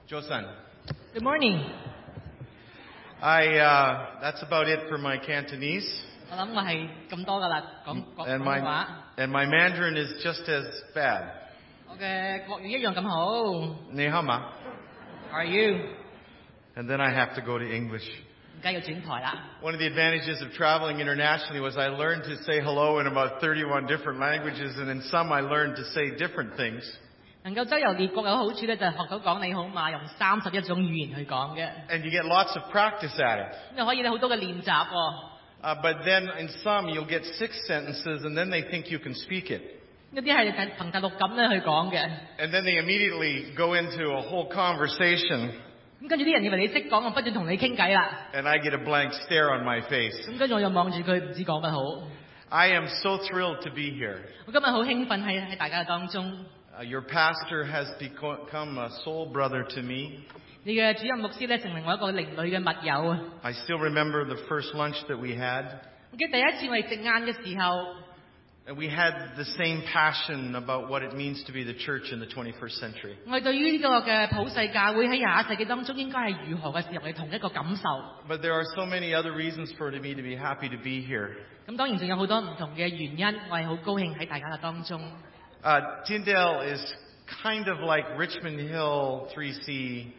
Josan. Good morning. That's about it for my Cantonese. 我諗我係咁多㗎啦，講話。 And my Mandarin is just as bad. 我嘅國語一樣咁好。 你好嗎？ How are you? And then I have to go to English. 而家要轉台啦。 One of the advantages of traveling internationally was I learned to say hello in about 31 different languages, and in some I learned to say different things. 能夠周遊列國有好處咧，就係學到講你好嘛，用31種語言去講嘅。 And you get lots of practice at it. 咁就可以咧好多嘅練習喎。 But then in some you'll get 6 sentences, and then they think you can speak it. 一啲係憑第六感咧去講嘅。 And then they immediately go into a whole conversation. 咁跟住啲人以為你識講，我不斷同你傾偈啦。 And I get a blank stare on my face. 咁跟住我又望住佢，唔知講乜好。 I am so thrilled to be here. 我今日好興奮喺大家嘅當中。 Your pastor has become a soul brother to me. 你嘅主任牧師咧，成為我一個靈裏嘅密友啊。 I still remember the first lunch that we had. 我記得第一次我哋食晏嘅時候。 And we had the same passion about what it means to be the church in the 21st century. 我哋對於呢個嘅普世教會喺21世紀當中應該係如何嘅時候，我哋同一個感受。 But there are so many other reasons for me to be happy to be here. 咁當然仲有好多唔同嘅原因，我係好高興喺大家嘅當中。 Tyndale is kind of like Richmond Hill 3C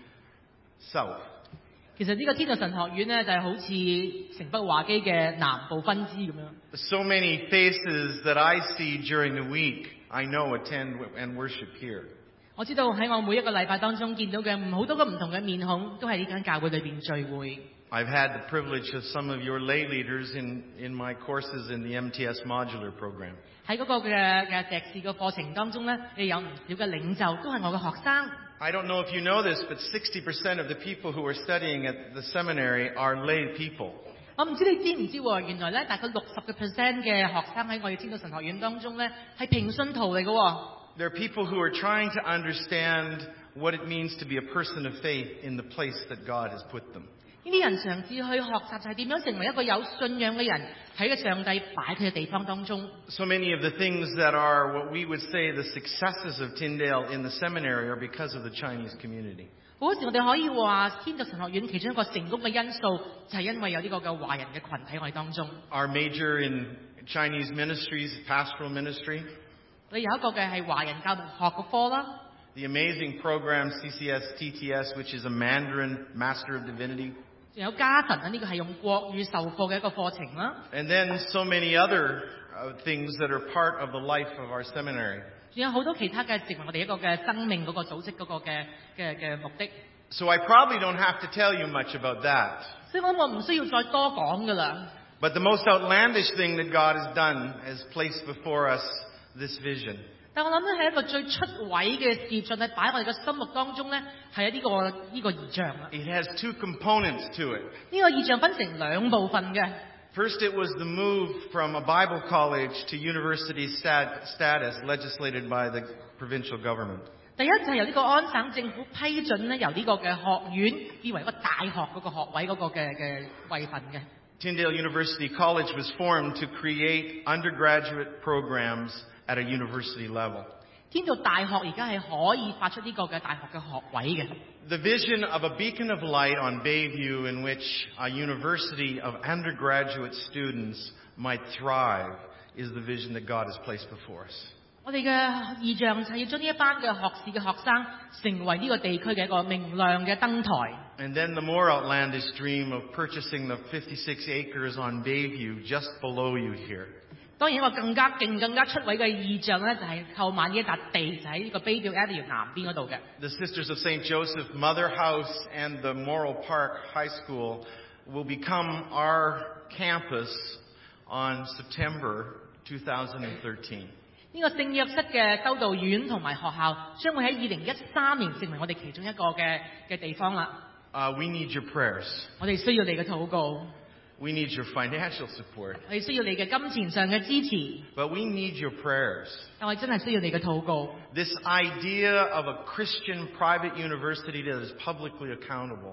South. 其實呢個天道神學院咧，就係好似城北華基嘅南部分支咁樣。 So many faces that I see during the week, I know attend and worship here. 我知道喺我每一個禮拜當中見到嘅好多個唔同嘅面孔，都喺呢間教會裏邊聚會。 I've had the privilege of some of your lay leaders in my courses in the MTS modular program. 喺嗰個嘅碩士嘅課程當中咧，你有唔少嘅領袖都係我嘅學生。 I don't know if you know this, but 60% of the people who are studying at the seminary are lay people. 我唔知你知唔知喎？原來咧大概60%嘅學生喺我哋天道神學院當中咧係平信徒嚟嘅喎。 There are people who are trying to understand what it means to be a person of faith in the place that God has put them. 呢啲人嘗試去學習就係點樣成為一個有信仰嘅人喺個上帝擺佢嘅地方當中。 So many of the things that are what we would say the successes of Tyndale in the seminary are because of the Chinese community. 好多時我哋可以話天道神學院其中一個成功嘅因素就係因為有呢個嘅華人嘅群體喺我哋當中。 Our major in Chinese ministries, pastoral ministry. 你有一個嘅係華人教學嘅科啦。 The amazing program CCS TTS, which is a Mandarin Master of Divinity. 仲有家神啊，呢個係用國語授課嘅一個課程啦。 And then so many other things that are part of the life of our seminary. 仲有好多其他嘅成為我哋一個嘅生命嗰個組織嗰個嘅目的。 So I probably don't have to tell you much about that. 所以我唔需要再多講㗎啦。 But the most outlandish thing that God has done is placed before us this vision. 但我諗咧係一個最出位嘅事，上帝擺喺我哋嘅心目當中咧係呢個異象啦。 It has 2 components to it. 呢個異象分成2部分嘅。 First, it was the move from a Bible college to university status legislated by the provincial government. 第一就係由呢個安省政府批准咧，由呢個嘅學院變為一個大學嗰個學位嗰個嘅位份嘅。 Tyndale University College was formed to create undergraduate programs at a university level. 天道大學而家係可以發出呢個嘅大學嘅學位嘅。 The vision of a beacon of light on Bayview in which a university of undergraduate students might thrive is the vision that God has placed before us. 我哋嘅異象就係要將呢一班嘅學士嘅學生成為呢個地區嘅一個明亮嘅燈台。 And then the more outlandish dream of purchasing the 56 acres on Bayview just below you here. 當然一個更加勁、更加出位嘅異象咧，就係購買呢一笪地，就喺呢個 Bayview Avenue 南邊嗰度嘅。 The Sisters of St. Joseph Mother House and the Morrill Park High School will become our campus on September 2013. 呢個聖約瑟嘅修道院同埋學校將會喺2013年成為我哋其中一個嘅地方啦。 We need your prayers. 我哋需要你嘅禱告。 We need your financial support. 我哋需要你嘅金錢上嘅支持。 But we need your prayers. 但我哋真係需要你嘅禱告。 This idea of a Christian private university that is publicly accountable.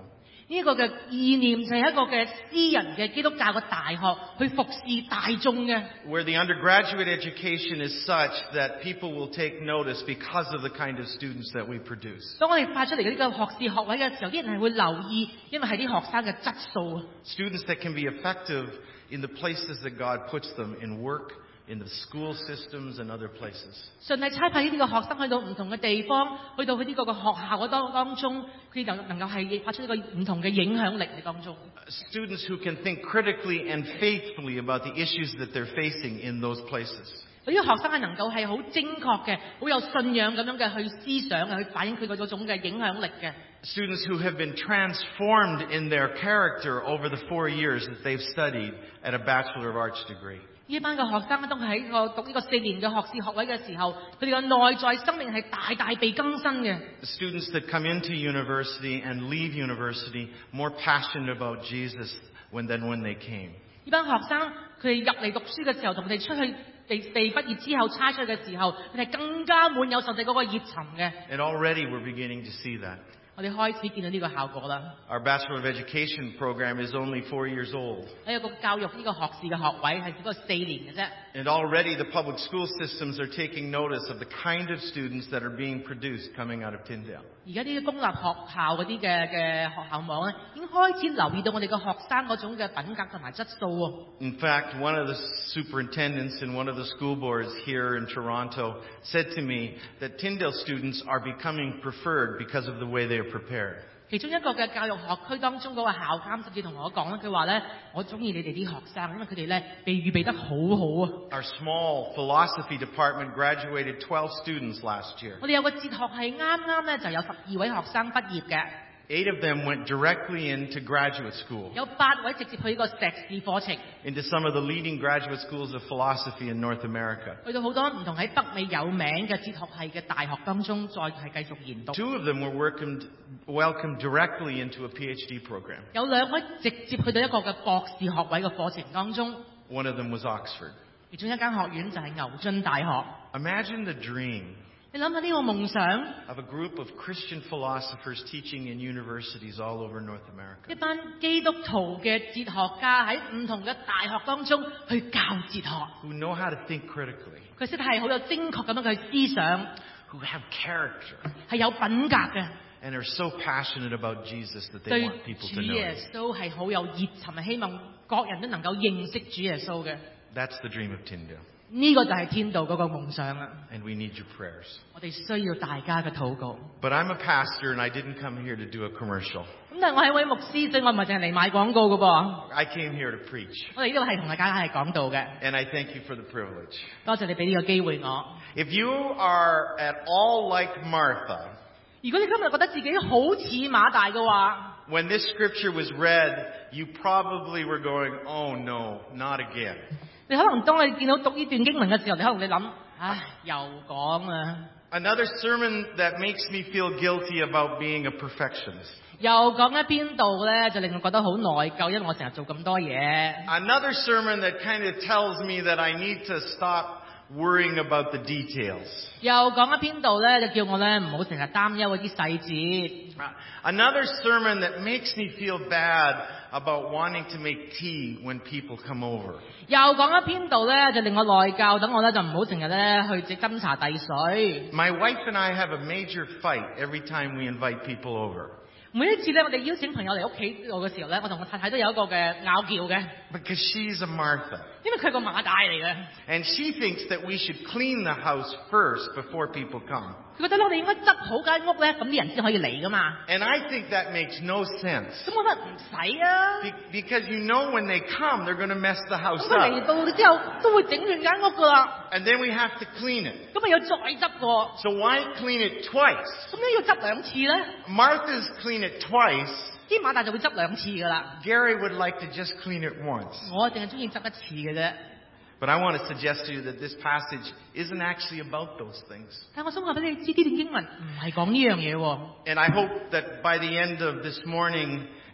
呢個嘅意念就係一個嘅私人嘅基督教嘅大學去服侍大眾嘅。 Where the undergraduate education is such that people will take notice because of the kind of students that we produce. 當我哋發出嚟嘅呢個學士學位嘅時候，啲人係會留意，因為係啲學生嘅質素啊。 Students that can be effective in the places that God puts them in work, in the school systems and other places. 上帝差派呢啲個學生去到唔同嘅地方，去到佢呢個嘅學校嘅當中，佢就能夠係發出呢個唔同嘅影響力喺當中。 Students who can think critically and faithfully about the issues that they're facing in those places. 呢個學生係能夠係好精確嘅、好有信仰咁樣嘅去思想嘅，去反映佢嗰種嘅影響力嘅。 Students who have been transformed in their character over the 4 years that they've studied at a Bachelor of Arts degree. 呢班嘅學生當佢喺讀呢個4年嘅學士學位嘅時候，佢哋嘅內在生命係大大被更新嘅。 Students that come into university and leave university more passionate about Jesus than when they came. 呢班學生佢哋入嚟讀書嘅時候，同佢哋出去被畢業之後差出去嘅時候，佢哋更加滿有上帝嗰個熱忱嘅。 And already we're beginning to see that. 我哋開始見到呢個效果啦。 Our Bachelor of Education program is only 4 years old. 我有個教育呢個學士嘅學位係只不過4年嘅啫。 And already the public school systems are taking notice of the kind of students that are being produced coming out of Tyndale. 而家啲公立學校嗰啲嘅學校網咧，已經開始留意到我哋嘅學生嗰種嘅品格同埋質素喎。 In fact, one of the superintendents in one of the school boards here in Toronto said to me that Tyndale students are becoming preferred because of the way they are prepared. 其中一個嘅教育學區當中嗰個校監甚至同我講咧，佢話咧：我中意你哋啲學生，因為佢哋咧被預備得好好啊。 Our small philosophy department graduated 12 students last year. 我哋有個哲學系啱咧就有12位學生畢業嘅。 8 of them went directly into graduate school, 有8位直接去呢個碩士課程， into some of the leading graduate schools of philosophy in North America. 去到好多唔同喺北美有名嘅哲學系嘅大學當中，再係繼續研讀。 2 of them were welcomed directly into a PhD program. 有2位直接去到一個嘅博士學位嘅課程當中， One of them was Oxford. 其中一間學院就係牛津大學。 Imagine the dream 你諗下呢個夢想， of a group of Christian philosophers teaching in universities all over North 一 America, 班基督徒嘅哲學家喺唔同嘅大學當中去教哲學， who know how to think critically, 佢識得係好有精確咁樣去思想， who have character, 係有品格嘅， and are so passionate about Jesus that they 對 want people 主 to know 耶 him. 穌係好有熱忱，係希望各人都能夠認識主耶穌嘅。 That's the dream of Tyndale, 呢個就係天道嗰個夢想啦。 and we need your prayers. 我哋需要大家嘅禱告。 But I'm a pastor, and I didn't come here to do a commercial. 咁但係我係一位牧師，所以我唔係淨係嚟賣廣告嘅噃。 I came here to preach, 我哋呢度係同大家係講道嘅。 and I thank you for the privilege. 多謝你俾呢個機會我。 If you are at all like Martha, 如果你今日覺得自己好似馬大嘅話， when this scripture was read, you probably were going, oh no, not again. 你可能當你見到讀呢段經文嘅時候，你可能你諗，唉，又講啊， Another sermon that makes me feel guilty about being a perfectionist. 又講喺邊度咧，就令我覺得好內疚，因為我成日做咁多嘢。 Another sermon that kind of tells me that I need to stop worrying about the details. 又講喺邊度咧，就叫我咧唔好成日擔憂嗰啲細節。 Another sermon that makes me feel bad about wanting to make tea when people come over. 又講喺邊度咧，就令我內疚，等我咧就唔好成日咧去斟茶遞水。 My wife and I have a major fight every time we invite people over. 每一次咧，我哋邀請朋友嚟屋企度嘅時候咧，我同我太太都有一個嘅拗撬嘅， Because she's a Martha. 因為佢係個馬大嚟嘅。 And she thinks that we should clean the house first before people come. 佢覺得我哋應該執好間屋咧，咁啲人先可以嚟噶嘛。 And I think that makes no sense. 咁我覺得唔使啊。 Because you know when they come, they're going to mess the house 咁佢嚟 up. 到之後都會整亂間屋噶啦， And then we have to clean it. 咁咪要再執過， So why clean it twice? 咁咧要執2次咧， Martha's clean it twice. 啲馬大就會執2次噶啦。 Gary would like to just clean it once. 我淨係中意執1次嘅啫。 But I want to suggest to you that this passage isn't actually about those things. 但我想話俾你知，呢段經文唔係講呢樣嘢喎。 And I hope that by the end of this morning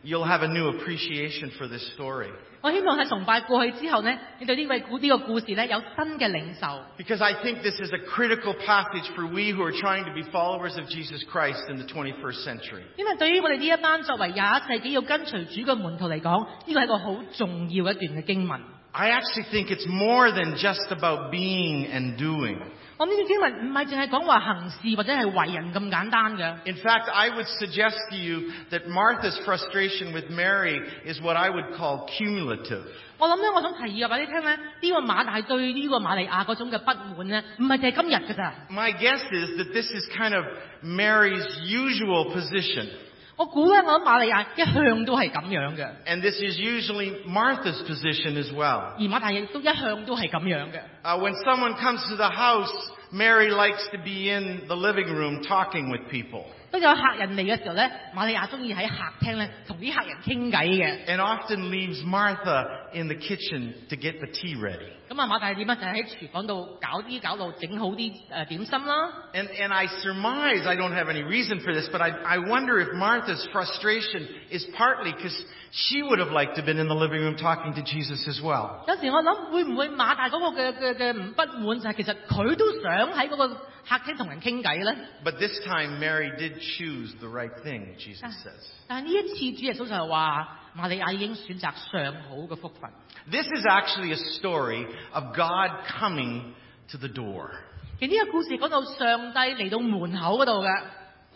you'll have a new appreciation for this story. 我希望喺崇拜過去之後呢，你對呢個故事呢有新嘅領受。 Because I think this is a critical passage for we who are trying to be followers of Jesus Christ in the 21st century. 因為對於我哋呢一班作為21世紀要跟隨主嘅門徒嚟講，呢個係一個好重要一段嘅經文。 I actually think it's more than just about being and doing. 我呢段經文唔係淨係講話行事或者係為人咁簡單嘅。 In fact, I would suggest to you that Martha's frustration with Mary is what I would call cumulative. 我諗咧，我想提議話俾你聽咧，呢個馬大對呢個瑪利亞嗰種嘅不滿咧，唔係淨係今日㗎咋。 My guess is that this is kind of Mary's usual position. 我估咧，我諗瑪利亞一向都係咁樣嘅。 And this is usually Martha's position as well. 而馬大亦都一向都係咁樣嘅。 When someone comes to the house, Mary likes to be in the living room talking with people. 當有客人嚟嘅時候咧，瑪利亞中意喺客廳咧同啲客人傾偈嘅。 And often leaves Martha in the kitchen to get the tea ready. 咁啊，馬大係點啊？就喺廚房度搞到整好啲點心啦。 And I surmise, I don't have any reason for this, but I wonder if Martha's frustration is partly because she would have liked to have been in the living room talking to Jesus as well. 有時我諗會唔會馬大嗰個嘅唔不滿就係其實佢都想喺嗰個客廳同人傾偈咧。 But this time Mary did choose the right thing, Jesus says. 但係呢一次主耶穌就係話瑪利亞已經選擇上好嘅福分。 This is actually a story of God coming to the door. 其實呢個故事講到上帝嚟到門口嗰度嘅。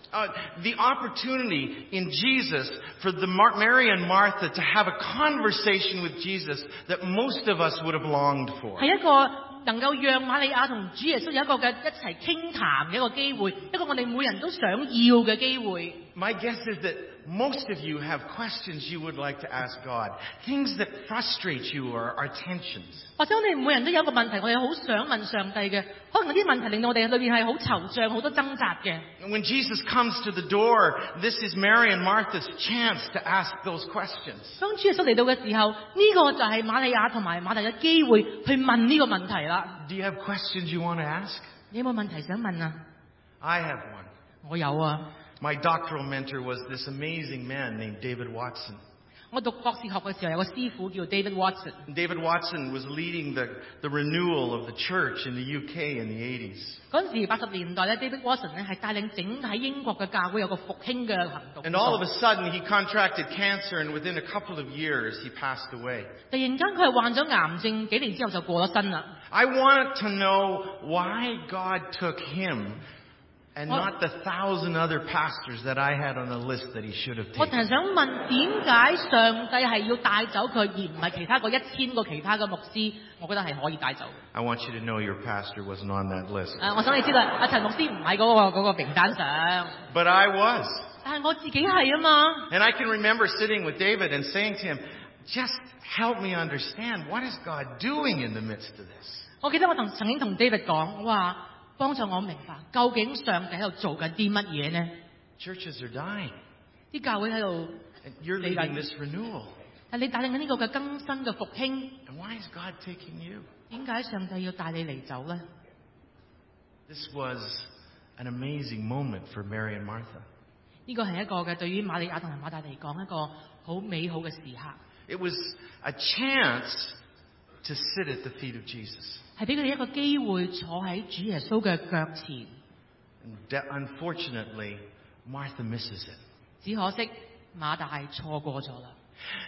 The opportunity in Jesus for Mary and Martha to have a conversation with Jesus that most of us would have longed for. 係一個能夠讓瑪利亞同主耶穌有一個嘅一齊傾談嘅一個機會，一個我哋每人都想要嘅機會。 My guess is that most of you have questions you would like to ask God, things that frustrate you or are tensions. 或者我哋每人都有一個問題，我哋好想問上帝嘅，可能有啲問題令到我哋裏邊係好惆悵、好多掙扎嘅。 And when Jesus comes to the door, this is Mary and Martha's chance to ask those questions. 當主耶穌嚟到嘅時候，呢個就係瑪利亞同埋馬大嘅機會去問呢個問題啦。 Do you have questions you want to ask? 你有冇問題想問啊？ I have one. 我有啊。 My doctoral mentor was this amazing man named David Watson. 我讀博士學嘅時候有個師傅叫 David Watson。 David Watson was leading the renewal of the church in the UK in the 80s. 嗰陣時80年代咧 ，David Watson 咧係帶領整體英國嘅教會有個復興嘅行動。 And all of a sudden he contracted cancer, and within a couple of years he passed away. 突然間佢係患咗癌症，幾年之後就過咗身啦。 I wanted to know why God took him and not the 1,000 other pastors that I had on the list that he should have 我就 taken. 係想問點解上帝係要帶走佢，而唔係其他個1000個其他嘅牧師？我覺得係可以帶走。 I want you to know your pastor wasn't on that list. 我想你知道，阿陳牧師唔喺嗰個名單上。 But I was. 但係我自己係啊嘛。 And I can remember sitting with David and saying to him, just help me understand, what is God doing in the midst of this? 我記得我曾經同 David 講，我話幫助我明白究竟上帝喺度做緊啲乜嘢呢？ Churches are dying. 啲教會喺度 And you're leading this renewal. 但你帶領緊呢個嘅更新嘅復興， And why is God taking you? 點解上帝要帶你嚟走呢？ This was an amazing moment for Mary and Martha. 呢個係一個嘅對於瑪利亞同埋馬大嚟講一個好美好嘅時刻。 It was a chance to sit at the feet of Jesus. 係俾佢哋一個機會坐喺主耶穌嘅腳前。 And unfortunately, Martha misses it. 只可惜馬大係錯過咗啦。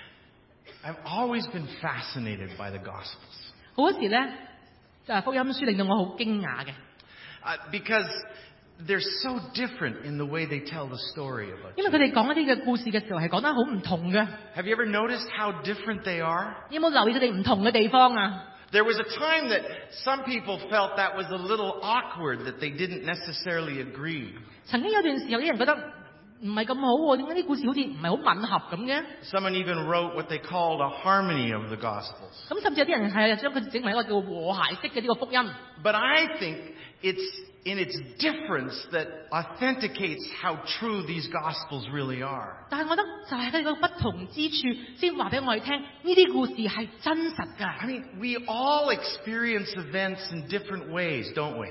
I've always been fascinated by the Gospels. 好多時咧，福音書令到我好驚訝嘅。 Because they're so different in the way they tell the story about 因為佢哋講一啲嘅故事嘅時候係講得好唔同嘅。 Have you ever noticed how different they are? 有冇留意佢哋唔同嘅地方啊？ There was a time that some people felt that was a little awkward, that they didn't necessarily agree. 曾經有段時候啲人覺得唔係咁好喎，點解啲故事好似唔係好吻合咁嘅？ Someone even wrote what they called a harmony of the Gospels. 咁甚至有啲人係將佢整為一個叫和諧式嘅呢個福音。 But I think it's in its difference that authenticates how true these Gospels really are. 但係我覺得就係佢哋個不同之處，先話俾我哋聽，呢啲故事係真實㗎。 I mean, we all experience events in different ways, don't we?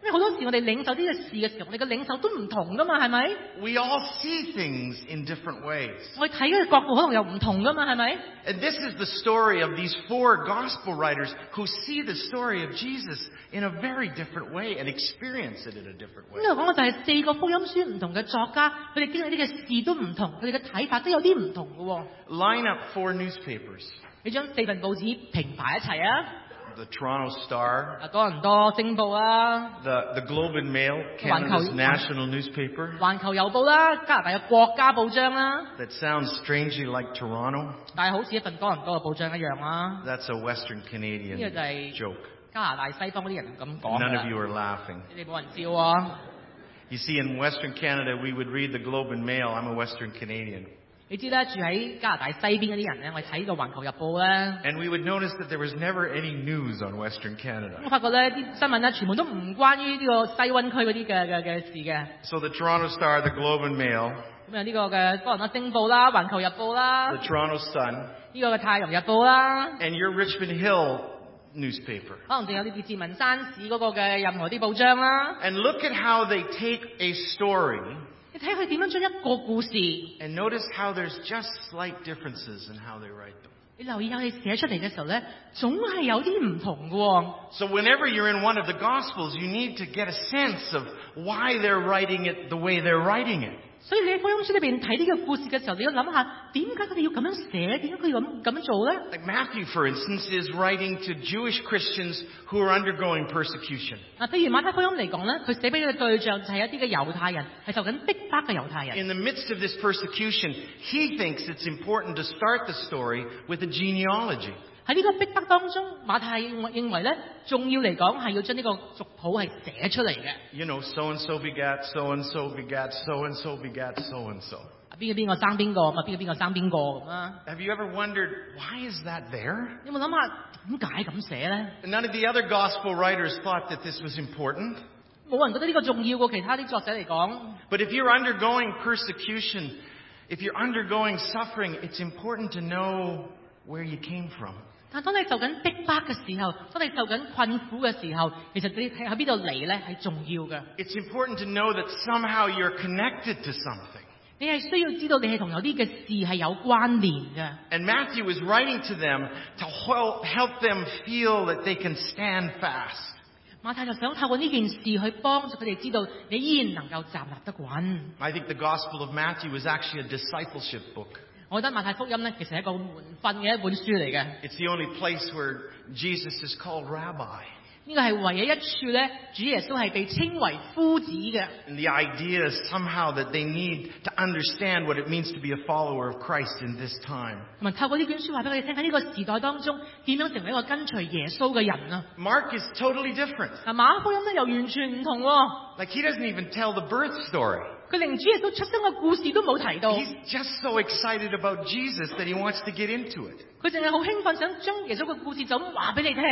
因為好多時我哋領受呢個事嘅時候，我哋嘅領受都唔同噶嘛，係咪？ We all see things in different ways. 我哋睇嘅角度可能又唔同噶嘛，係咪？ And this is the story of these 4 gospel writers who see the story of Jesus in a very different way and experience it in a different way. 呢度講嘅就係4個福音書唔同嘅作家，佢哋經歷呢嘅事都唔同，佢哋嘅睇法都有啲唔同嘅喎。 Line up 4 newspapers. 你將4份報紙平排一齊啊！ The Toronto Star, 多倫多星報啊， the Globe and Mail, Canada's national newspaper. 環球郵報啦，加拿大嘅國家報章啦， That sounds strangely like Toronto. 但係好似一份多倫多嘅報章一樣啦。 That's a Western Canadian 呢個就係 joke. 加拿大西方嗰啲人咁講 None 㗎 of you 啦。 are laughing. 你哋冇人笑喎。 You see, in Western Canada, we would read the Globe and Mail. I'm a Western Canadian. 你知啦，住喺加拿大西邊嗰啲人咧，我哋睇個環球日報咧， And we would notice that there was never any news on Western 我 Canada. 發覺咧啲新聞咧全部都唔關於呢個西灣區嗰啲嘅事嘅。 So the Toronto Star, the Globe and Mail, 咁啊呢個嘅多倫多星報啦、環球日報啦、 the Toronto Sun, 呢個嘅太陽日報啦， and your Richmond Hill newspaper. 可能仲有啲列治文山市嗰個嘅任何啲報章啦。 And look at how they take a story 你睇佢點樣將一個故事， and notice how there's just slight differences in how they write them. 你留意下佢寫出嚟嘅時候咧，總係有啲唔同嘅喎。 So whenever you're in one of the Gospels, you need to get a sense of why they're writing it the way they're writing it. 所以你喺福音書裏邊睇呢個故事嘅時候，你要諗下點解佢哋要咁樣寫，點解佢要咁樣做咧？ Like Matthew, for instance, is writing to Jewish Christians who are undergoing persecution. 嗱，譬如馬太福音嚟講咧，佢寫俾佢嘅對象就係一啲嘅猶太人，係受緊逼迫嘅猶太人。 In the midst of this persecution, he thinks it's important to start the story with a genealogy. 喺呢個逼迫當中，馬太認為咧，重要嚟講係要將呢個族譜係寫出嚟嘅。 You know, so-and-so begat, so-and-so begat, so-and-so begat, so-and-so. 邊個生邊個，咁啊邊個生邊個咁啊？ Have you ever wondered, why is that there? 有冇諗下點解咁寫咧？ None of the other gospel writers thought that this was important. 冇人覺得呢個重要過其他啲作者嚟講。 But if you're undergoing persecution, if you're undergoing suffering, it's important to know where you came from. 但當你受緊逼迫嘅時候，當你受緊困苦嘅時候，其實你喺邊度嚟咧係重要嘅。 It's important to know that somehow you're connected to something. 你係需要知道你係同有啲嘅事係有關聯嘅。 And Matthew is writing to them to help them feel that they can stand fast. 馬太就想透過呢件事去幫助佢哋知道你依然能夠站立得穩。 I think the Gospel of Matthew is actually a discipleship book. 我覺得馬太福音咧，其實係一個門訓嘅一本書嚟嘅。 It's the only place where Jesus is called rabbi. 呢個係唯一一處咧，主耶穌係被稱為夫子嘅。 And the idea is somehow that they need to understand what it means to be a follower of Christ in this time. 同埋透過呢卷書話俾佢哋聽，喺呢個時代當中點樣成為一個跟隨耶穌嘅人啊！ Mark is totally different. 嗱，馬可福音咧又完全唔同喎， Like he doesn't even tell the birth story. 佢連主耶穌出生嘅故事都冇提到， He's just so excited about Jesus that he wants to get into it. 佢淨係好興奮想將耶穌嘅故事就咁話俾你聽，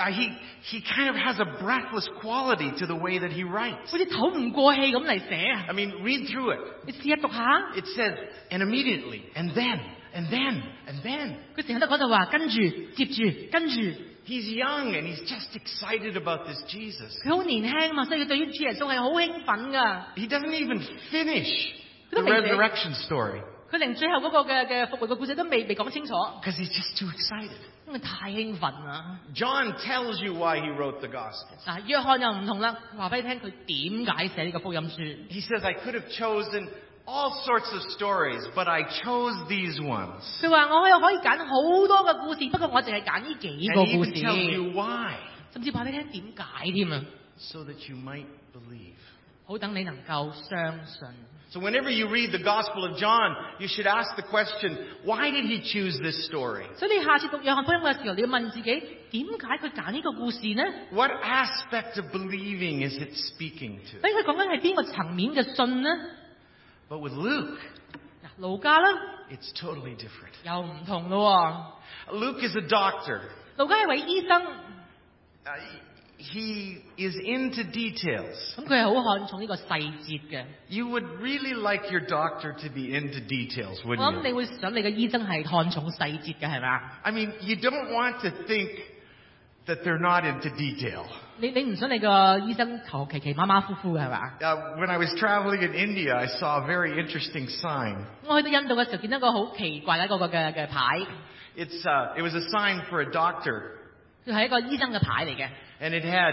He kind of has a breathless quality to the way that he writes. 好似唞唔過氣咁嚟寫啊！ I mean, read through it. 你試下讀下， It says, and immediately, and then, and then, and then. 佢成日都講就話跟住、接住、跟住。 He's young and he's just excited about this Jesus. 佢好年輕嘛，所以佢對於主耶穌係好興奮噶。 He doesn't even finish the Look at it. resurrection story 佢連最後嗰個嘅復活嘅故事都未講清楚， because he's just too excited. 因為太興奮啦。 John tells you why he wrote the Gospels. 嗱，約翰又唔同啦，話俾你聽佢點解寫呢個福音書。 He says, I could have chosen all sorts of stories, but I chose these ones. 佢話我可以揀好多嘅故事，不過我淨係揀呢幾 And 個 he 故 even tells 事， you why, 甚至話俾你聽點解添啊， so that you might believe. 好等你能夠相信。 So whenever you read the Gospel of John, you should ask the question, why did he choose this story? 所以你下次讀約翰福音嘅時候，你要問自己點解佢揀呢個故事呢？ What aspect of believing is it speaking to? 所以佢講緊係邊個層面嘅信呢？ But with Luke, 嗱，路加啦 it's totally different. 又唔同咯 Luke is a doctor. 喎，路加係位醫生， He is into details. 咁佢係好看重呢個細節嘅。 You would really like your doctor to be into details, 我 wouldn't 諗你 you? 會想你嘅醫生係看重細節嘅係嘛？ I mean, you don't want to think that they're not into detail. 你唔想你個醫生求其馬馬虎虎嘅係嘛？ When I was traveling in India, I saw a very interesting sign. 我去到印度嘅時候見到一個好奇怪嘅一個嘅牌， It was a sign for a doctor, 佢係一個醫生嘅牌嚟嘅。 and it had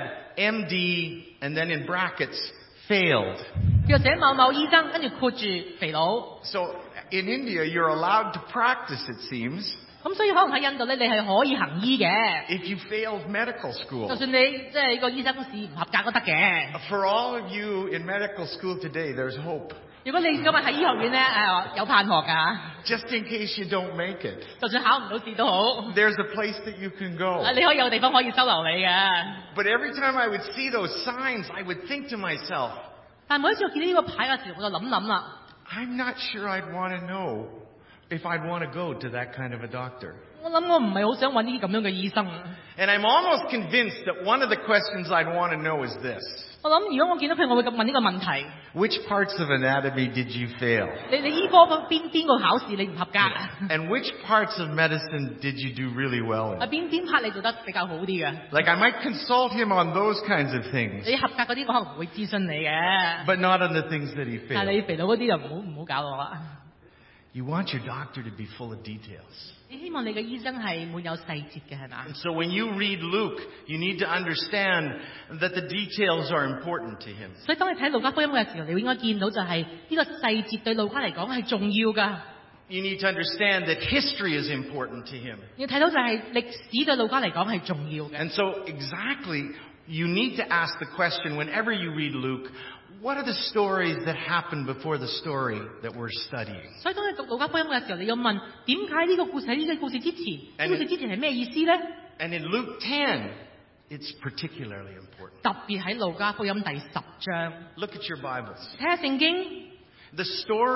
MD and then in brackets failed. 佢寫某某醫生，跟住括住肥佬。 So in India, you're allowed to practice, it seems, 咁所以可能喺印度咧，你係可以行醫嘅， if you failed medical 就 school. 算你即係個醫生試唔合格都得嘅。 For all of you in medical school today, there's hope. 如果你今日喺醫學院咧，有盼望㗎， Just in case you don't make it, 就算考唔到試都好， there's a place that you can go. 你可以有地方可以收留你嘅。 But every time I would see those signs, I would think to myself, 但係每一次我見到呢個牌嘅時候，我就諗啦， I'm not sure I'd want to know if I'd want to go to that kind of a doctor. 我諗我唔係好想揾呢啲咁樣嘅醫生。 And I'm almost convinced that one of the questions I'd want to know is this. 我諗如果我見到佢，我會問呢個問題： Which parts of anatomy did you fail? 你醫科邊個考試你唔合格啊？ And which parts of medicine did you do really well in? 邊 part 你做得比較好啲嘅？ Like I might consult him on those kinds of things, 你合格嗰啲我可能唔會諮詢你嘅， but not on the things that he 但係你 failed. 肥佬嗰啲就唔好搞我啦。 You want your doctor to be full of details. 你希望你嘅醫生係滿有細節嘅係嘛？ And so when you read Luke, you need to understand that the details are important to him. 所以當你睇路加福音嘅時候，你應該見到就係呢個細節對路加嚟講係重要㗎。 You need to understand that history is important to him. 要睇到就係歷史對路加嚟講係重要嘅。 And so exactly, you need to ask the question whenever you read Luke, what are the stories that happened before the story that we're studying? 所以當你讀路加福音嘅時候，你要問點解呢個故事喺呢個故事之前？呢個故事之前係咩意思咧？ And in Luke 10, it's particularly important. 特別喺路加福音第10章， Look at your Bibles. 睇下聖經。 The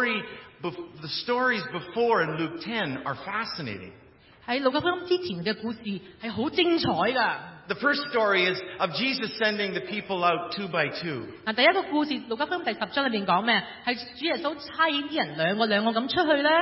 stories before in Luke 10 are fascinating. 喺路加福音之前嘅故事係好精彩㗎。 The first story is of Jesus sending the people out 2 by 2. 嗱，第一個故事，路加福音第10章裏邊講咩？係主耶穌差遣啲人兩個咁出去咧。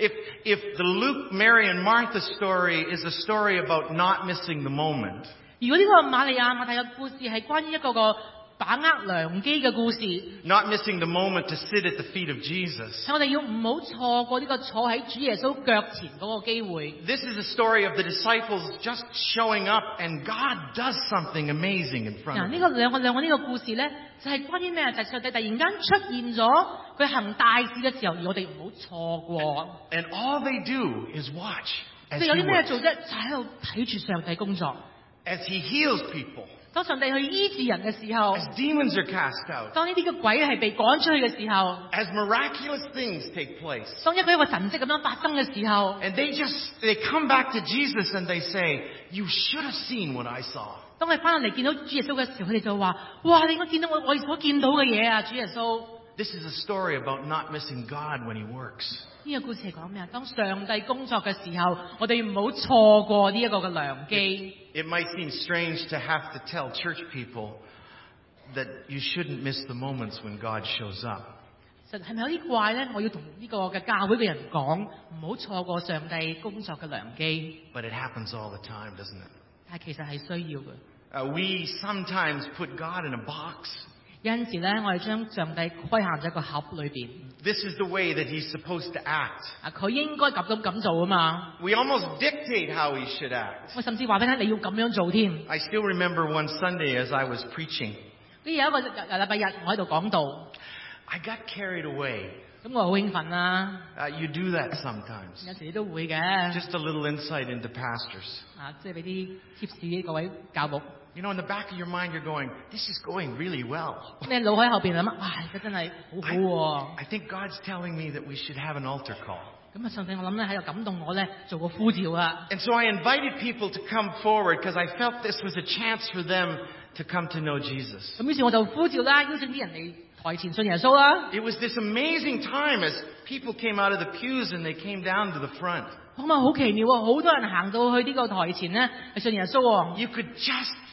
If the Luke, Mary, and Martha story is a story about not missing the moment, 如果呢個瑪利亞馬太嘅故事係關於一個把握良機嘅故事， not missing the moment to sit at the feet of Jesus, 係我哋要唔好錯過呢個坐喺主耶穌腳前嗰個機會。 this is a story of the disciples just showing up and God does something amazing in front 嗱， of 呢 them. 個兩個呢個故事咧，就係關於咩？就係上帝突然間出現咗，佢行大事嘅時候，而我哋唔好錯過。 And all they do is watch 佢 as 哋有 he 啲咩 works, 做啫？就喺度睇住上帝工作。 as he heals people, 當上帝去醫治人嘅時候， as demons are cast out, 當呢啲嘅鬼係被趕出去嘅時候， as miraculous things take place. 當一個神蹟咁樣發生嘅時候， And they come back to Jesus and they say, you should have seen what I saw. 當佢翻嚟見到主耶穌嘅時候，佢哋就話：哇！你應該見到我所見到嘅嘢啊，主耶穌。 This is a story about not missing God when he works. 呢個故事係講咩啊？當上帝工作嘅時候，我哋唔好錯過呢一個嘅良機。 It might seem strange to have to tell church people that you shouldn't miss the moments when God shows up. 實係咪有啲怪咧？我要同呢個嘅教會嘅人講，唔好錯過上帝工作嘅良機。 But it happens all the time, doesn't it? 但係其實係需要嘅。 We sometimes put God in a box. 有陣時咧，我哋將上帝規限喺一個盒裏邊。 This is the way that he's supposed to act. 佢應該咁做啊嘛。 We almost dictate how he should act. 我甚至話俾你聽，你要咁樣做添。 I still remember one Sunday as I was preaching. 呢有一個禮拜日，我喺度講道， I got carried away. 咁我好興奮啦。 You do that sometimes. 有時你都會嘅。 Just a little insight into pastors. 即係俾啲 tips 各位教牧。 You know, in the back of your mind, you're going, this is going really well. 你腦喺後邊諗，哇！而家真係好好喎。 I think God's telling me that we should have an altar call. 咁啊，上帝我諗咧喺度感動我咧，做個呼召啊。 And so I invited people to come forward because I felt this was a chance for them to come to know Jesus. 咁於是我就呼召啦，邀請啲人嚟台前信耶穌啦。 It was this amazing time as people came out of the pews and they came down to the front. 咁啊，好奇妙喎！好多人行到去呢個台前咧，係信耶穌喎。 You could just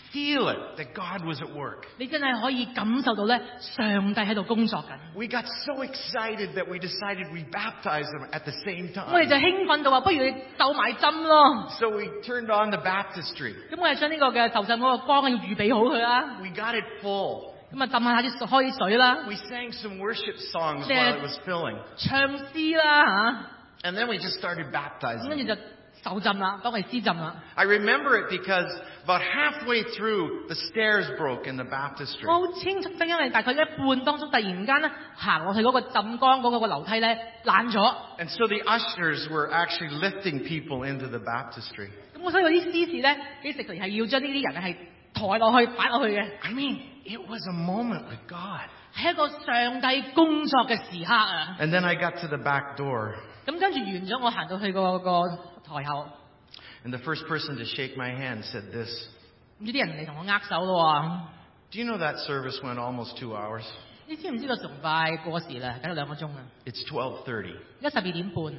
feel it that God was at work. 你真係可以感受到咧，上帝喺度工作緊。 We got so excited that we decided we baptize them at the same 我哋就 time. 興奮到話，不如你鬥埋針咯。 So we turned on the baptistry. 咁我哋將呢個嘅受浸嗰個缸要預備好佢啦。 We got it full. 咁啊浸下啲開水啦， We sang some worship songs Yeah. while it was filling. 唱詩啦 And then we just started 嚇，咁跟 baptizing. 住就受浸啦，當我哋施浸啦。 I remember it because about halfway through, the stairs broke in the baptistry. 我好清楚，因為大概一半當中突然間咧行落去嗰個浸缸嗰個樓梯咧爛咗。 And so the ushers were actually lifting people into the baptistry. 咁所以嗰啲司士咧，幾時係要將呢啲人係抬落去擺落去嘅， I mean, it was a moment with God. 係一個上帝工作嘅時刻啊！ And then I got to the back door, 咁跟住完咗，我行到去個台後， and the first person to shake my hand said this. 唔知啲人嚟同我握手咯 Do you know that service went almost 2 hours? 喎！你知唔知個崇拜過時啦？搞咗2個鐘啊！ It's 12:30. 而家12點半。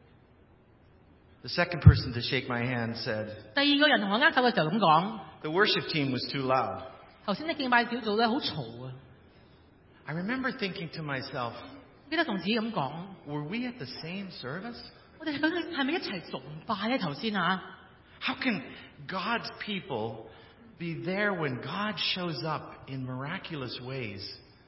The second person to shake my hand said, 第二個人同我握手嘅時候咁講： the worship team was too loud. 頭先啲敬拜小組咧好嘈啊！ I remember thinking to myself, 記得同自己咁講： were we at the same service? 我哋究竟係咪一齊崇拜咧？頭先啊！ How can God's people be there when God shows up in miraculous ways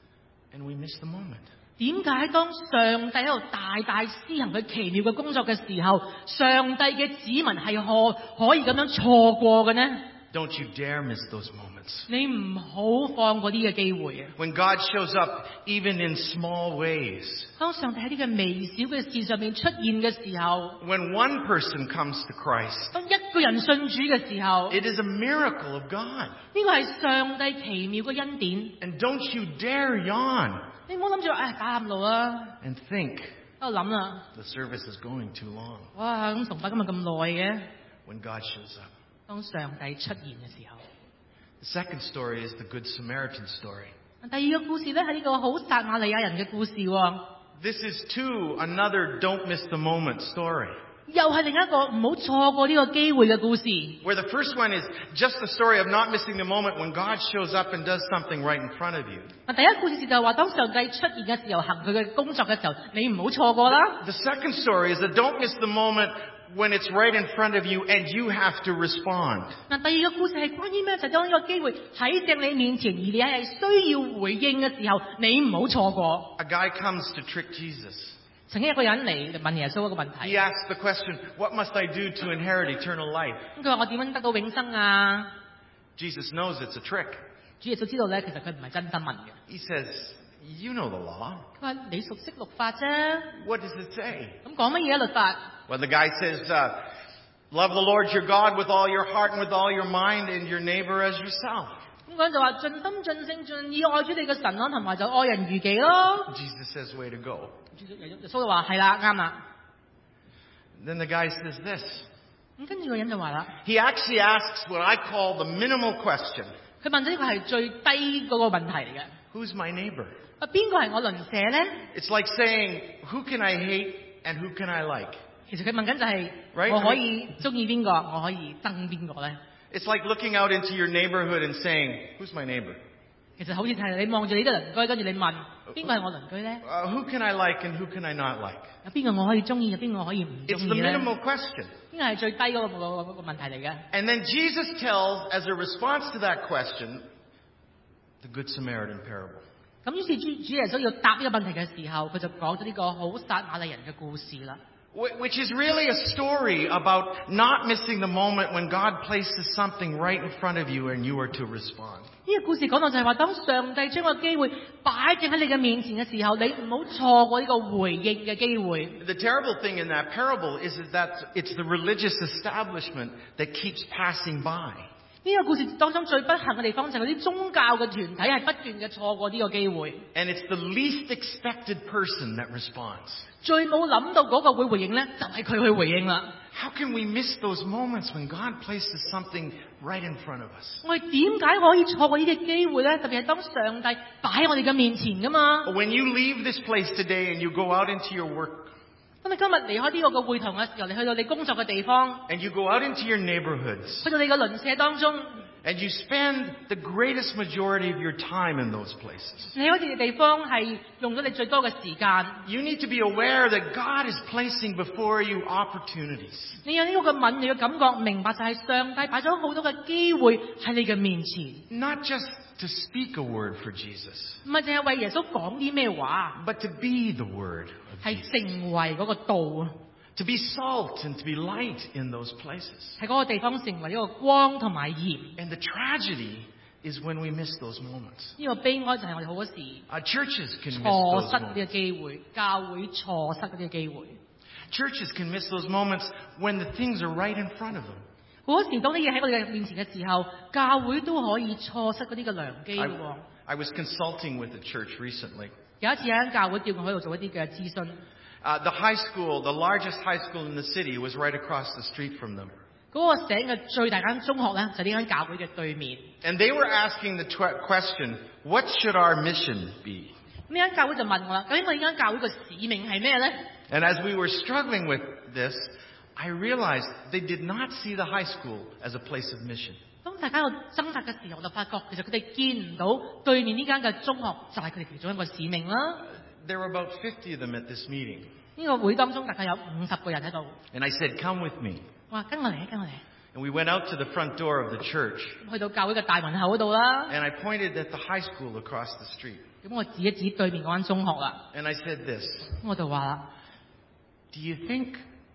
and we miss the moment? 點解當上帝喺度大施行佢奇妙嘅工作嘅時候，上帝嘅子民係可以咁樣錯過嘅呢？ Don't you dare miss those moments. 你唔好放過呢個機會啊！ When God shows up even in small ways, 當上帝喺呢個微小嘅事上面出現嘅時候， when one person comes to Christ, 當一個人信主嘅時候， it is a miracle of God. 呢個係上帝奇妙嘅恩典。 And don't you dare yawn 你唔好諗住打暗路啦， and think 喺度諗啦， the service is going too long 哇！咁崇拜今日咁耐嘅， when God shows up. 當上帝出現嘅時候。 The second story is the Good Samaritan story. 第二個故事咧係呢個好撒瑪利亞人嘅故事喎， This is too another don't miss the moment story. 又係另一個唔好錯過呢個機會嘅故事。 Where the first one is just the story of not missing the moment when God shows up and does something right in front of you. 第一個故事就係話，當上帝出現嘅時候，行佢嘅工作嘅時候，你唔好錯過啦。 The second story is that don't miss the moment when it's right in front of you and you have to respond. 第二個故事係關於咩？就係當呢個機會喺正你面前，而你係需要回應嘅時候，你唔好錯過。 A guy comes to trick Jesus. 曾經有個人嚟問耶穌一個問題， He asks the question, what must I do to inherit eternal life? 咁佢話：我點樣得到永生啊？ Jesus knows it's a trick. 主耶穌知道咧，其實佢唔係真心問嘅。 He says, you know the law. 佢話：你熟悉律法啫， What does it say? 咁講乜嘢啊？律法？ Well, the guy says, love the Lord your God with all your heart and with all your mind and your neighbor as yourself. 咁講就話盡心盡性盡意愛主你嘅神啦，同埋就愛人如己咯。 Jesus says, way to go. 耶穌就話：係啦，啱啦。 Then the guy says this. 咁跟住個人就話啦， He actually asks what I call the minimal question. 佢問咗呢個係最低嗰個問題嚟嘅。 Who's my neighbor? 邊個係我鄰舍咧？ It's like saying, who can I hate and who can I like? 其實佢問緊就係、 Right. 我可以中意邊個，我可以憎邊個咧？ It's like looking out into your neighborhood and saying, who's my neighbor? 其實好似係你望住你啲鄰居，跟住你問邊個係我鄰居咧？ Who can I like and who can I not like? 有邊個我可以中意，有邊個可以唔 It's 中 the 意咧？呢 minimal question. 個係最低嗰個問題嚟嘅。 And then Jesus tells, as a response to that question, the Good Samaritan parable. 咁於是主耶穌要答呢個問題嘅時候，佢就講咗呢個好撒瑪利人嘅故事啦。 Which is really a story about not missing the moment when God places something right in front of you and you are to respond. 呢個故事講到就係話，當上帝將個機會擺正喺你嘅面前嘅時候，你唔好錯過呢個回應嘅機會。 The terrible thing in that parable is that it's the religious establishment that keeps passing by. 呢個故事當中最不幸嘅地方就係嗰啲宗教嘅團體係不斷嘅錯過呢個機會。 And it's the least expected person that responds. 最冇諗到嗰個會回應咧，就係佢去回應啦。 How can we miss those moments when God places something right in front of us? 我哋點解可以錯過呢啲機會咧？特別係當上帝擺喺我哋嘅面前噶嘛。 When you leave this place today and you go out into your work, 當你今日離開呢個會堂嘅時候，你去到你工作嘅地方， and you go out into your neighborhoods, 去到你嘅鄰舍當中， And you spend the greatest majority of your time in those places. 你喺嗰啲地方係用咗你最多嘅時間。 You need to be aware that God is placing before you opportunities. 你有呢個嘅敏銳嘅感覺，明白就係上帝擺咗好多嘅機會喺你嘅面前。 Not just to speak a word for Jesus, 唔係淨係為耶穌講啲咩話， but to be the word of 係 Jesus. 成為嗰個道， To be salt and to be light in those places. 喺嗰個地方成為一個光同埋鹽。 And the tragedy is when we miss those moments. 呢個悲哀就係我哋好多時 Churches can miss 錯 those 失呢個 moments. 機會，教會錯失呢個機會。 Churches can miss those moments when the things are right in front of them. 好多時當啲嘢喺我哋嘅面前嘅時候，教會都可以錯失嗰啲嘅良機嘅喎。 I was consulting with the church recently. 有一次喺教會叫我喺度做一啲嘅諮詢， The high school, the largest high school in the city, was right across the street from them. 嗰個省嘅最大間中學咧，就呢間教會嘅對面。 And they were asking the question, what should our mission be? 呢間教會就問我啦，究竟我呢間教會嘅使命係咩咧？ And as we were struggling with this, I realized they did not see the high school as a place of mission. 當大家喺度掙扎嘅時候，我就發覺其實佢哋見唔到對面呢間嘅中學就係佢哋其中一個使命啦。 There were about 50 of them at this meeting. 呢個會當中大概有50個人喺度。 And I said, come with me. 我話跟我嚟，跟我嚟。 And we went out to the front door of the church. 去到教會嘅大門口嗰度啦。 And I pointed at the high school across the street. 咁我指一指對面嗰間中學啦。 And I said this, 我就話啦， do you think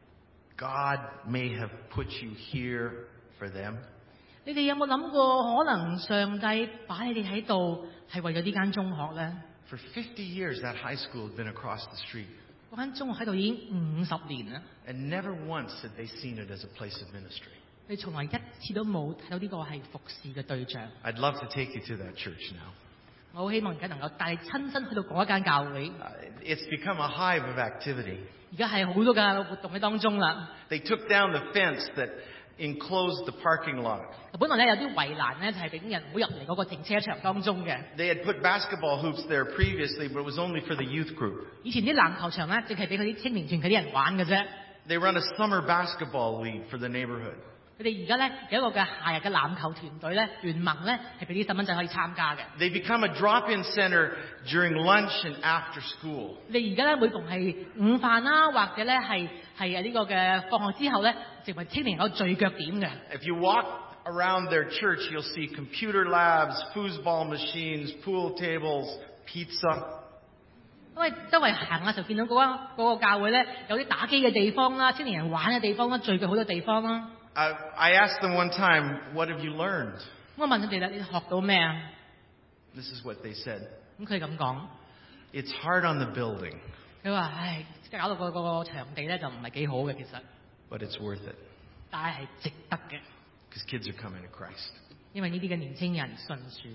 God may have put you here for them? 你哋有冇諗過，可能上帝擺你哋喺度係為咗呢間中學咧？ For 50 years, that high school had been across the street. 嗰間中學喺度已經50年啦， And never once had they seen it as a place of ministry. 你從來一次都冇睇到呢個係服侍嘅對象。 I'd love to take you to that church now. 我好希望而家能夠帶你親身去到嗰一間教會。 It's become a hive of activity. 而家係好多嘅活動喺當中啦。 They took down the fence that enclosed the parking lot. 本來咧有啲圍欄咧，就係俾啲人唔好入嚟嗰個停車場當中嘅。 They had put basketball hoops there previously, but it was only for the youth group. 以前啲籃球場咧，淨係俾佢啲青年團嗰啲人玩嘅啫。 They run a summer basketball league for the neighborhood. 佢哋而家咧有一個嘅夏日嘅籃球團隊咧，聯盟咧係俾啲細蚊仔可以參加嘅。 They become a drop-in center during lunch and after school. 你而家咧每逢係午飯啦，或者咧係呢個嘅放學之後咧，成為青年有聚腳點嘅。 If you walk around their church, you'll see computer labs, foosball machines, pool tables, pizza. 因為周圍行啊，就見到嗰個教會咧有啲打機嘅地方啦，青年人玩嘅地方啦，聚腳好多地方啦。 I asked them one time, what have you learned? 我問佢哋啦，你學到咩啊？ This is what they said. 咁佢咁講， It's hard on the building, 佢話：唉，搞到個場地咧就唔係幾好嘅，其實， but it's worth it 但係值得嘅， because kids are coming to Christ. 因為呢啲嘅年青人信主。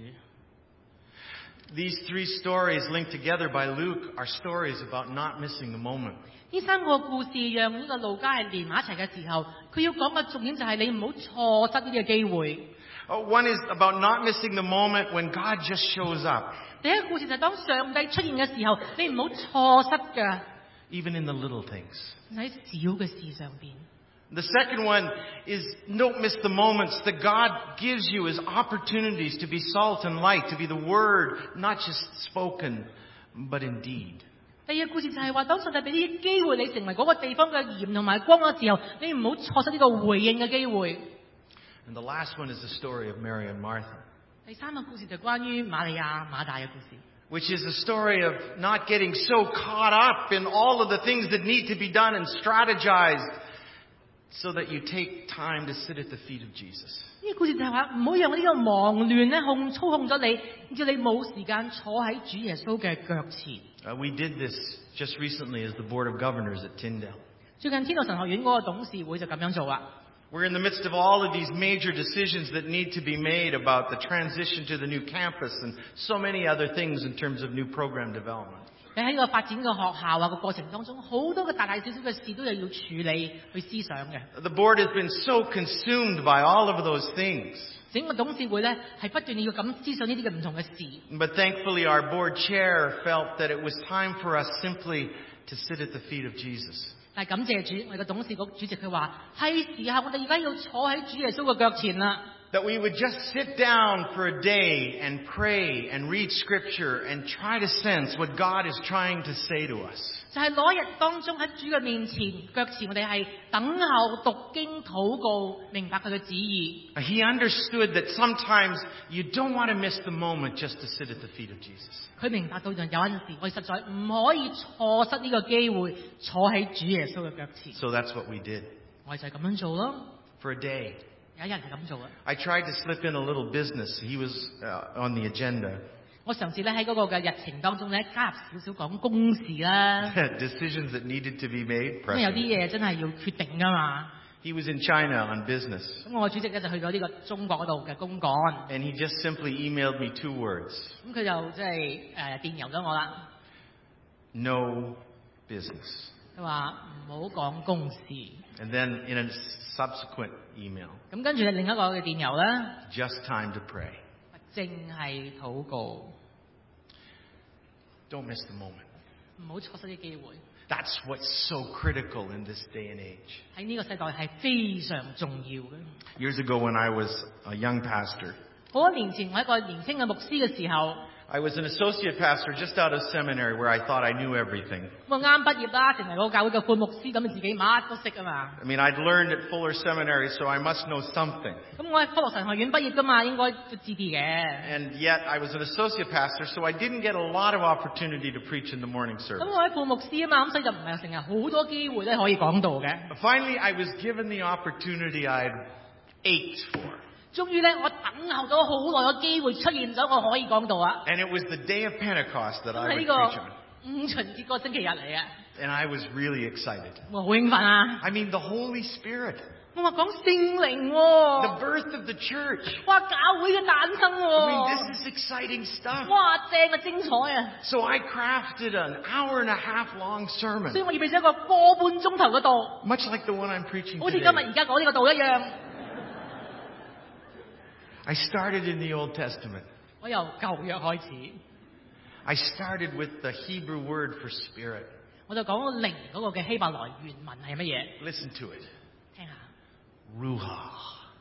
These three stories linked together by Luke are stories about not missing the moment. 呢3個故事讓呢個路加係連埋一齊嘅時候，佢要講嘅重點就係你唔好錯失呢啲嘅機會。 One is about not missing the moment when God just shows up, 第一個故事就係當上帝出現嘅時候，你唔好錯失㗎， even in the little things. 喺小嘅事上邊。 The second one is don't miss the moments that God gives you as opportunities to be salt and light, to be the word, not just spoken, but in deed. 第二個故事就係話，當上帝俾呢啲機會你成為嗰個地方嘅鹽同埋光嘅時候，你唔好錯失呢個回應嘅機會。 And the last one is the story of Mary and Martha, 第三個故事就關於瑪利亞馬大嘅故事， which is a story of not getting so caught up in all of the things that need to be done and strategized so that you take time to sit at the feet of Jesus. 呢個故事就係話唔好讓呢個忙亂咧操控咗你，叫你冇時間坐喺主耶穌嘅腳前。 We did this just recently as the Board of Governors at Tyndale. 最近天道神學院嗰個董事會就咁樣做啦。 We're in the midst of all of these major decisions that need to be made about the transition to the new campus and so many other things in terms of new program development. 你喺呢個發展嘅學校啊個過程當中，好多嘅大大小小嘅事都有要處理去思想嘅。 The board has been so consumed by all of those things. 整個董事會咧係不斷要咁思想呢啲嘅唔同嘅事。 But thankfully our board chair felt that it was time for us simply to sit at the feet of Jesus. 但係感謝主，我哋嘅董事局主席佢話係時候我哋而家要坐喺主耶穌嘅腳前啦。 That we would just sit down for a day and pray and read Scripture and try to sense what God is trying to say to us. 就係嗰日當中喺主嘅面前腳前，我哋係等候讀經禱告，明白佢嘅旨意。 He understood that sometimes you don't want to miss the moment just to sit at the feet of Jesus. 佢明白到有陣時我哋實在唔可以錯失呢個機會，坐喺主耶穌嘅腳前。 So that's what we did. 我哋就係咁樣做咯。 For a day. 有一日係咁做啊。 I tried to slip in a little business. He was on the agenda. 我嘗試咧喺嗰個嘅日程當中咧加入少少講公事啦。 Decisions that needed to be made. 咁有啲嘢真係要決定㗎嘛。 He was in China on business. 咁我主席咧就去咗呢個中國嗰度嘅公幹。 And he just simply emailed me 2 words. 咁佢就即係電郵咗我啦。 No business. 佢話唔好講公事。 And then in a subsequent email. 咁跟住另一個嘅電郵咧。 Just time to pray. 淨係禱告。 Don't miss the moment. 唔好錯失啲機會。 That's what's so critical in this day and age. 喺呢個世代係非常重要嘅。 Years ago when I was a young pastor. 好多年前我一個年輕嘅牧師嘅時候。 I was an associate pastor just out of seminary where I thought I knew everything. 我啱畢業啦，成為個教會嘅副牧師，咁自己乜都識啊嘛。 I mean, I'd learned at Fuller Seminary, so I must know something. 咁我喺福樂神學院畢業㗎嘛，應該都知啲嘅。 And yet I was an associate pastor, so I didn't get a lot of opportunity to preach in the morning service. 咁我喺副牧師啊嘛，咁所以就唔係成日好多機會咧可以講道嘅。 Finally, I was given the opportunity I'd ached for. 終於咧，我等候咗好耐嘅機會出現咗，我可以講道啊。 And it was the day of Pentecost that I would preach on. 係呢個五旬節個星期日嚟嘅。 And I was really excited. 我好興奮啊 I mean, the Holy Spirit. 我話講聖靈喎。 The birth of the church. 哇，教會嘅誕生喎。 I mean, this is exciting stuff. 哇，正啊，精彩啊。 So I crafted an hour and a half long sermon. 所以我預備咗一個個半鐘頭嘅道。 Much like the one I'm preaching 好似 today. 今日而家講呢個道一樣。 I started in the Old Testament. 我由舊約開始。 I started with the Hebrew word for spirit. 我就講靈嗰個嘅希伯來原文係乜嘢？ Listen to it. 聽下。 Ruach.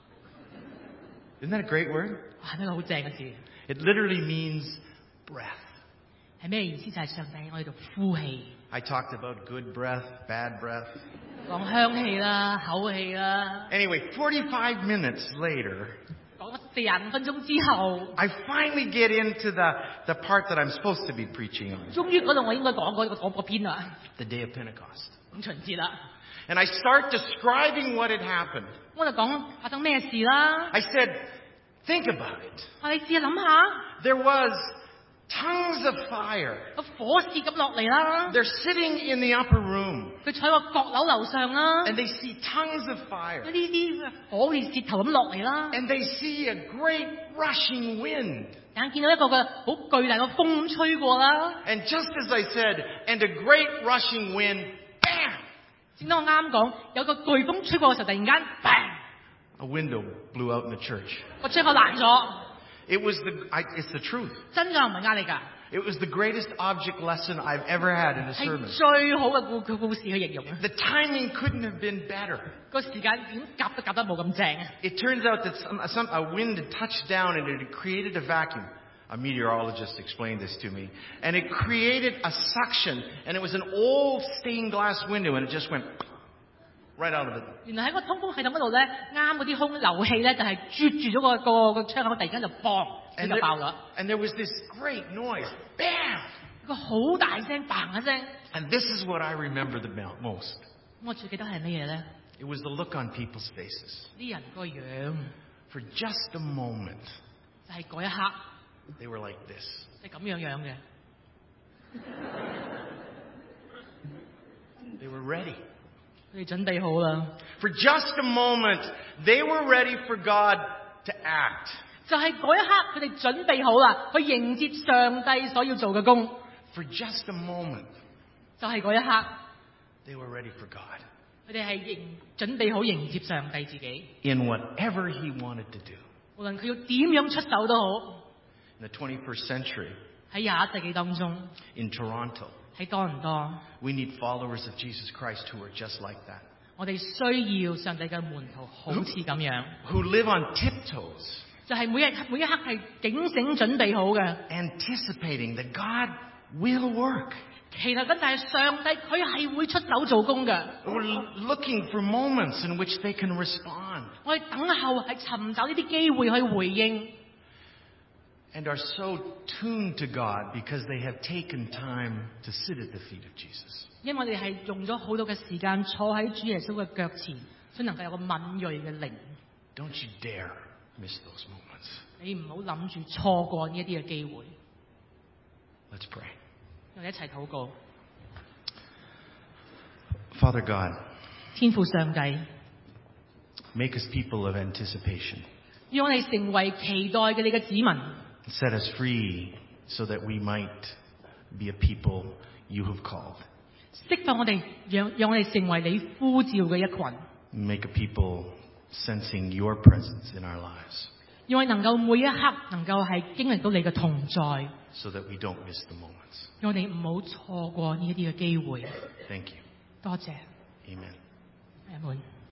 Isn't that a great word? 哇，呢個好正嘅字。 It literally means breath. 係咩意思？就係上帝我哋度呼氣。 I talked about good breath, bad breath. 講香氣啦，口氣啦。 Anyway, 45 minutes later, 講咗45分鐘之後 I finally get into the part that I'm supposed to be preaching on. 終於嗰度我應該講嗰篇啦。 The day of Pentecost. 五旬節啦。 And I start describing what had happened. 我就講發生咩事啦。 I said, think about it. 我哋試下諗下。 There was tongues of fire. 個火舌咁落嚟啦。 They're sitting in the upper room. 佢坐喺個閣樓樓上啦。 And they see tongues of fire. 呢啲火嘅舌頭咁落嚟啦。 And they see a great rushing wind. 眼見到一個嘅好巨大嘅風吹過啦。 And just as I said, and a great rushing wind, bam! 正當我啱講，有個颶風吹過嘅時候，突然間 bang! A window blew out in the church. 個窗口爛咗。 It's the truth. 真㗎，唔係呃你㗎。 It was the greatest object lesson I've ever had in a 係 sermon. 最好嘅故事去形容。 The timing couldn't have been better. 個時間點夾都夾得冇咁正。 It turns out that a wind had touched down and it had created a vacuum. A meteorologist explained this to me. And it created a suction, and it was an old stained glass window, and it just went right out of it. 原來喺個通風系統嗰度咧，啱嗰啲空流氣咧，就係啜住咗個窗口，突然間就砰，佢就爆咗。 And there was this great noise. Bam! 個好大聲嘭一聲。 And this is what I remember the most. 我最記得係乜嘢咧？ It was the look on people's faces. 啲人個樣。 For just a moment. 就係嗰一刻。 They were like this. 係咁樣嘅。 They were ready. 佢哋準備好啦。 For just a moment, they were ready for God to act. 就係嗰一刻，佢哋準備好啦，去迎接上帝所要做嘅工。 For just a moment. 就係嗰一刻。 They were ready for God. 佢哋係準備好迎接上帝自己。 In whatever He wanted to do. 無論佢要點樣出手都好。 In the 21st century. 喺21世紀當中。 In Toronto. 喺多倫多。 We need followers of Jesus Christ who are just like that. 我哋需要上帝嘅門徒好似咁樣， who live on tiptoes, 就係每一刻係警醒準備好嘅。 anticipating that God will work. 其實真係上帝佢係會出手做工嘅。 We're looking for moments in which they can respond 我哋等候係尋找呢啲機會去回應， and are so tuned to God because they have taken time to sit at the feet of Jesus. 因為我哋係用咗好多嘅時間坐喺主耶穌嘅腳前，所以能夠有個敏鋭嘅靈。 Don't you dare miss those moments. 你唔好諗住錯過呢一啲嘅機會。 Let's pray. 我哋一齊禱告。 Father God, 天父上帝， make us people of anticipation. 讓我哋成為期待嘅你嘅子民， Set us free so that we might be a people you have called. 釋放我哋，讓我哋成為你呼召嘅一群， Make a people sensing your presence in our lives 讓我哋能夠每一刻能夠係經歷到你嘅同在， so that we don't miss the moments. 讓我哋唔好錯過呢一啲嘅機會。 Thank you. 多謝， Amen. 阿門。